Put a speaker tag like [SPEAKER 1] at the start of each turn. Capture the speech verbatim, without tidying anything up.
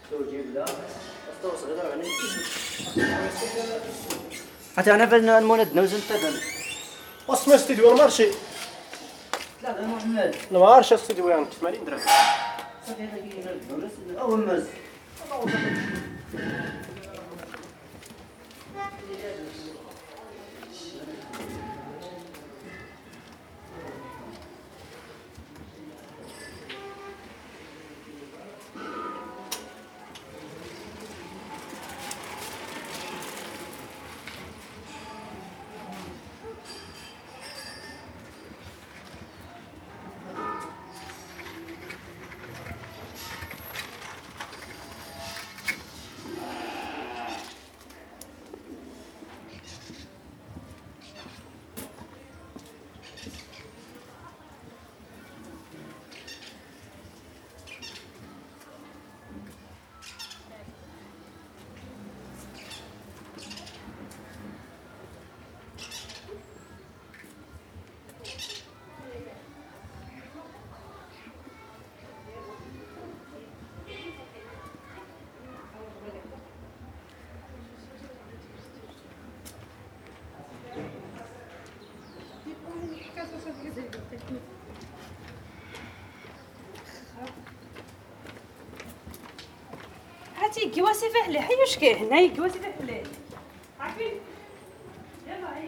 [SPEAKER 1] حتى أنا في المولد نوزن تدل.
[SPEAKER 2] أصلا استديو أنا مارشي.
[SPEAKER 1] لا أنا محمد.
[SPEAKER 2] أنا ما أعرفش استديو يعني ثمانين درهم.
[SPEAKER 1] صافي هذا كيجي أول مز.
[SPEAKER 3] هاتي كواسي فحلي حيوش كاين هنايا كواسي فحلي عارفين يلا هي